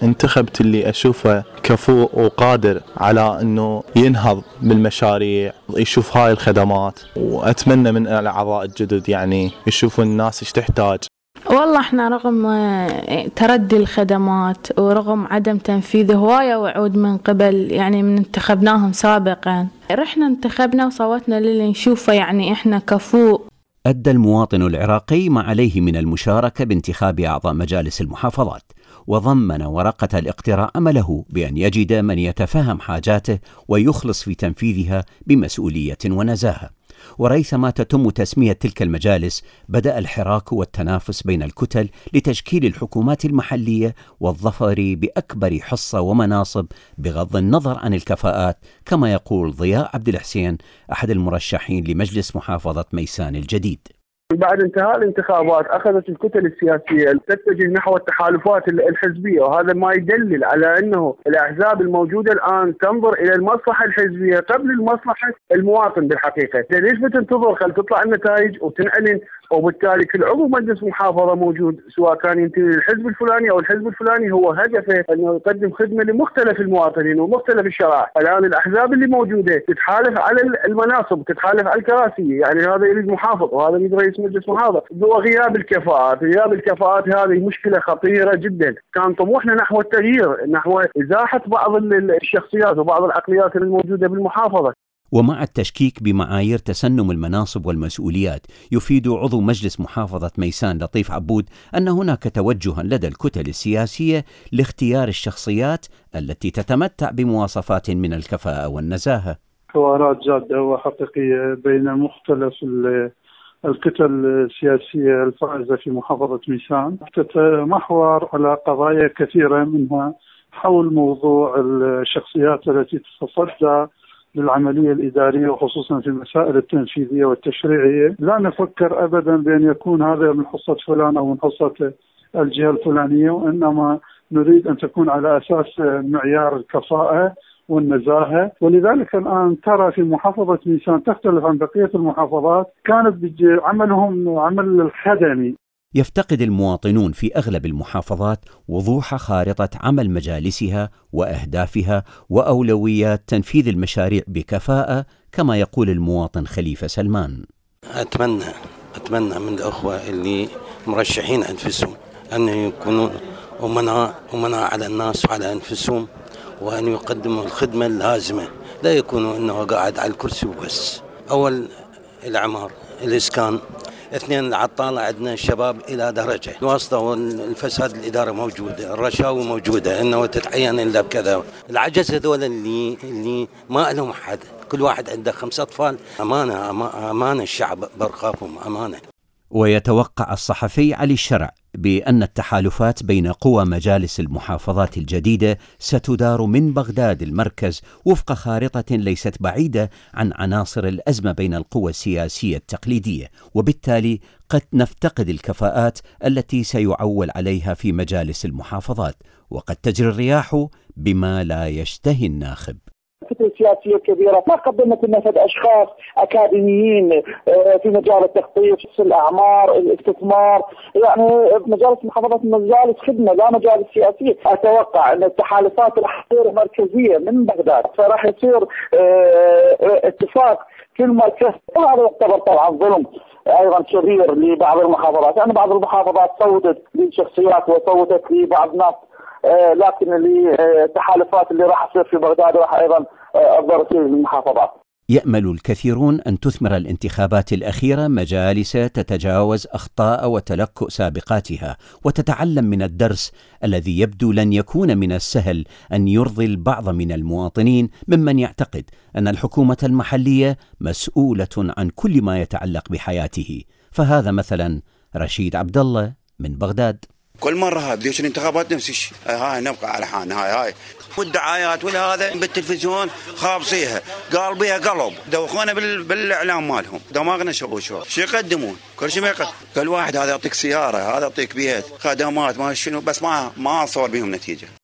انتخبت اللي أشوفه كفؤ وقادر على أنه ينهض بالمشاريع، يشوف هاي الخدمات، وأتمنى من الأعضاء الجدد يعني يشوفوا الناس ايش تحتاج. والله احنا رغم تردي الخدمات ورغم عدم تنفيذ هواية وعود من قبل يعني من انتخبناهم سابقا، رحنا انتخبنا وصوتنا للي نشوفه يعني احنا كفؤ. أدى المواطن العراقي ما عليه من المشاركة بانتخاب أعضاء مجالس المحافظات، وضمن ورقة الاقتراع أمله بأن يجد من يتفهم حاجاته ويخلص في تنفيذها بمسؤولية ونزاهة. وريثما تتم تسمية تلك المجالس بدأ الحراك والتنافس بين الكتل لتشكيل الحكومات المحلية والظفر بأكبر حصة ومناصب بغض النظر عن الكفاءات، كما يقول ضياء عبد الحسين أحد المرشحين لمجلس محافظة ميسان الجديد. بعد انتهاء الانتخابات أخذت الكتل السياسية تتجه نحو التحالفات الحزبية، وهذا ما يدلل على أنه الأحزاب الموجودة الآن تنظر إلى المصلحة الحزبية قبل المصلحة المواطن بالحقيقة. ليش بتنتظر خل تطلع النتائج وتنعلن، وبالتالي كل عضو مجلس محافظة موجود سواء كان ينتمي للحزب الفلاني أو الحزب الفلاني هو هدفه أنه يقدم خدمة لمختلف المواطنين ومختلف الشرائح. الآن الأحزاب اللي موجودة تتحالف على المناصب، تتحالف على الكراسي، يعني هذا يريد محافظ وهذا يريد رئيس مجلس محافظة، وغياب الكفاءات. غياب الكفاءات هذه مشكلة خطيرة جدا. كان طموحنا نحو التغيير، نحو إزاحة بعض الشخصيات وبعض العقليات الموجودة بالمحافظة. ومع التشكيك بمعايير تسنم المناصب والمسؤوليات، يفيد عضو مجلس محافظة ميسان لطيف عبود أن هناك توجها لدى الكتل السياسية لاختيار الشخصيات التي تتمتع بمواصفات من الكفاءة والنزاهة. حوارات جادة وحقيقية بين مختلف الكتل السياسية الفائزة في محافظة ميسان تتمحور على قضايا كثيرة، منها حول موضوع الشخصيات التي تتصدى للعملية الإدارية وخصوصا في المسائل التنفيذية والتشريعية. لا نفكر أبدا بأن يكون هذا من حصة فلان أو من حصة الجهة الفلانية، وإنما نريد أن تكون على أساس معيار الكفاءة والنزاهة. ولذلك الآن ترى في محافظة ميسان تختلف عن بقية المحافظات، كانت عملهم عمل الخدمي. يفتقد المواطنون في أغلب المحافظات وضوح خارطة عمل مجالسها وأهدافها وأولويات تنفيذ المشاريع بكفاءة، كما يقول المواطن خليفة سلمان. أتمنى من الأخوة اللي مرشحين أنفسهم أن يكونوا أمناء على الناس وعلى أنفسهم، وأن يقدموا الخدمة اللازمة، لا يكونوا أنه قاعد على الكرسي وبس. أول العمار، الإسكان، اثنين العطالة، عندنا الشباب إلى درجة الواسطة، والفساد الإدارة موجودة، الرشاوي موجودة، إنه تتعين إلا بكذا. العجز هذول اللي ما لهم حد، كل واحد عنده 5 أطفال. أمانة الشعب برخافهم أمانة. ويتوقع الصحفي علي الشرع بأن التحالفات بين قوى مجالس المحافظات الجديدة ستدار من بغداد المركز وفق خارطة ليست بعيدة عن عناصر الأزمة بين القوى السياسية التقليدية، وبالتالي قد نفتقد الكفاءات التي سيعول عليها في مجالس المحافظات، وقد تجري الرياح بما لا يشتهي الناخب. كتل سياسية كبيرة ما قدمت لنا أشخاص أكاديميين في مجال التخطيط، الأعمار، الاستثمار، يعني مجالس محافظة مجالس خدمة لا مجالس سياسية. أتوقع أن التحالفات راح تصير مركزية من بغداد، فراح يصير اتفاق في المركز، وهذا يعتبر طبعا ظلم أيضا كبير لبعض المحافظات. يعني بعض المحافظات صوتت لشخصيات وصوتت لبعض الناس، لكن التحالفات اللي راح تصير في بغداد راح أيضا تضر في المحافظات. يأمل الكثيرون أن تثمر الانتخابات الأخيرة مجالس تتجاوز أخطاء وتلكؤ سابقاتها، وتتعلم من الدرس الذي يبدو لن يكون من السهل أن يرضي البعض من المواطنين ممن يعتقد أن الحكومة المحلية مسؤولة عن كل ما يتعلق بحياته. فهذا مثلا رشيد عبد الله من بغداد. كل مرة هذه الانتخابات نفس الشيء، هاي نبقى على حالنا، هاي والدعايات والهذا بالتلفزيون خابصيها، قال بيها قلب، دوخونا بالإعلام مالهم، دماغنا شو يقدمون، كل شيء ما يقدم، كل واحد هذا يعطيك سيارة، هذا يعطيك بيت، خدمات، ما شنو، بس ما صور بهم نتيجة.